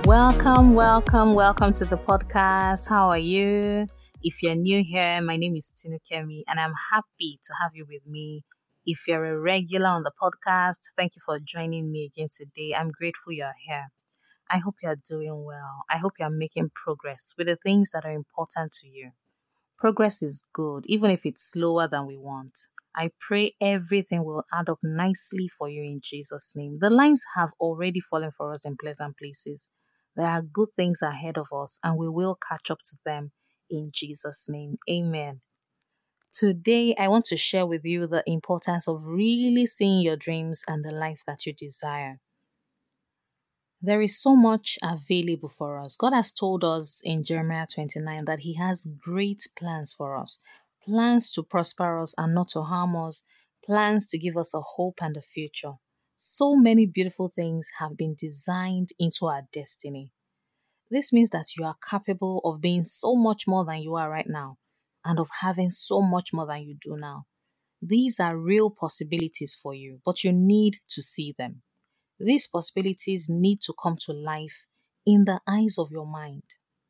Welcome to the podcast. How are you? If you're new here, my name is Tinukemi and I'm happy to have you with me. If you're a regular on the podcast, thank you for joining me again today. I'm grateful you're here. I hope you're doing well. I hope you're making progress with the things that are important to you. Progress is good, even if it's slower than we want. I pray everything will add up nicely for you in Jesus' name. The lines have already fallen for us in pleasant places. There are good things ahead of us, and we will catch up to them in Jesus' name. Amen. Today, I want to share with you the importance of really seeing your dreams and the life that you desire. There is so much available for us. God has told us in Jeremiah 29 that He has great plans for us. Plans to prosper us and not to harm us. Plans to give us a hope and a future. So many beautiful things have been designed into our destiny. This means that you are capable of being so much more than you are right now and of having so much more than you do now. These are real possibilities for you, but you need to see them. These possibilities need to come to life in the eyes of your mind.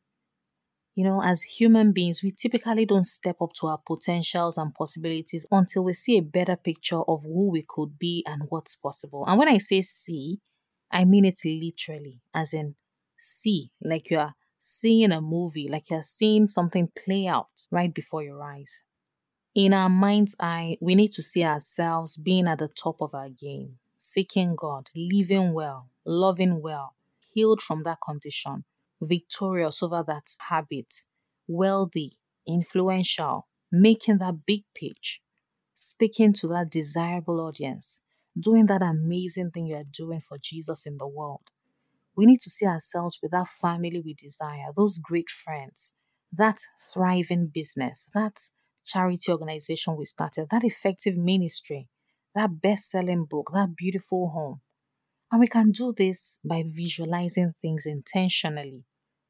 As human beings, we typically don't step up to our potentials and possibilities until we see a better picture of who we could be and what's possible. And when I say see, I mean it literally, as in see, like you're seeing a movie, like you're seeing something play out right before your eyes. In our mind's eye, we need to see ourselves being at the top of our game, seeking God, living well, loving well, healed from that condition, victorious over that habit, wealthy, influential, making that big pitch, speaking to that desirable audience, doing that amazing thing you are doing for Jesus in the world. We need to see ourselves with that family we desire, those great friends, that thriving business, that charity organization we started, that effective ministry, that best-selling book, that beautiful home. And we can do this by visualizing things intentionally.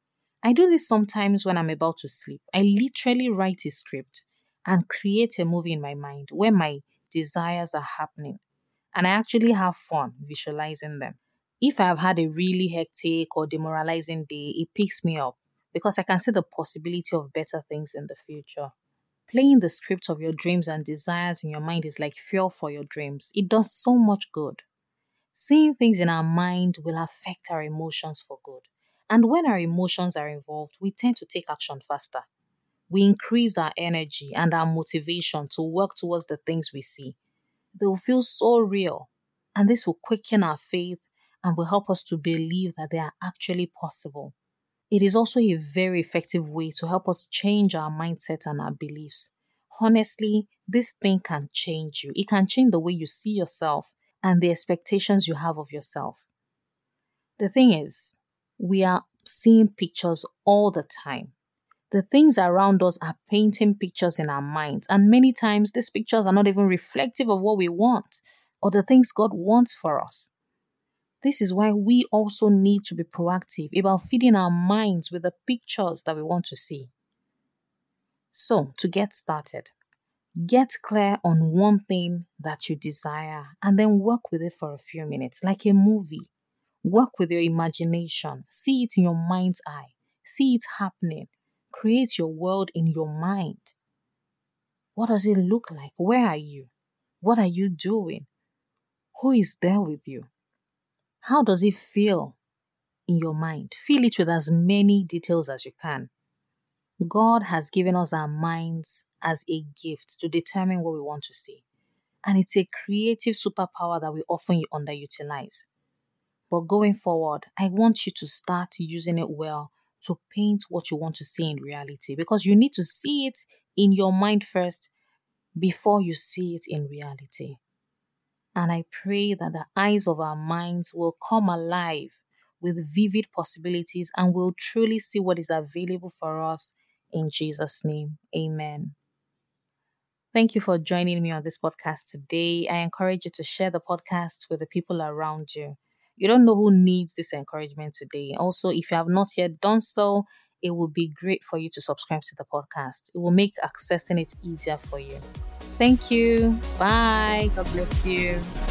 I do this sometimes when I'm about to sleep. I literally write a script and create a movie in my mind where my desires are happening. And I actually have fun visualizing them. If I have had a really hectic or demoralizing day, it picks me up because I can see the possibility of better things in the future. Playing the script of your dreams and desires in your mind is like fuel for your dreams. It does so much good. Seeing things in our mind will affect our emotions for good. And when our emotions are involved, we tend to take action faster. We increase our energy and our motivation to work towards the things we see. They will feel so real. And this will quicken our faith and will help us to believe that they are actually possible. It is also a very effective way to help us change our mindset and our beliefs. Honestly, this thing can change you. It can change the way you see yourself and the expectations you have of yourself. The thing is, we are seeing pictures all the time. The things around us are painting pictures in our minds, and many times these pictures are not even reflective of what we want or the things God wants for us. This is why we also need to be proactive about feeding our minds with the pictures that we want to see. So, to get started, get clear on one thing that you desire and then work with it for a few minutes, like a movie. Work with your imagination. See it in your mind's eye. See it happening. Create your world in your mind. What does it look like? Where are you? What are you doing? Who is there with you? How does it feel in your mind? Feel it with as many details as you can. God has given us our minds as a gift to determine what we want to see. And it's a creative superpower that we often underutilize. But going forward, I want you to start using it well to paint what you want to see in reality, because you need to see it in your mind first before you see it in reality. And I pray that the eyes of our minds will come alive with vivid possibilities and we'll truly see what is available for us in Jesus' name. Amen. Thank you for joining me on this podcast today. I encourage you to share the podcast with the people around you. You don't know who needs this encouragement today. Also, if you have not yet done so, it would be great for you to subscribe to the podcast. It will make accessing it easier for you. Thank you. Bye. God bless you.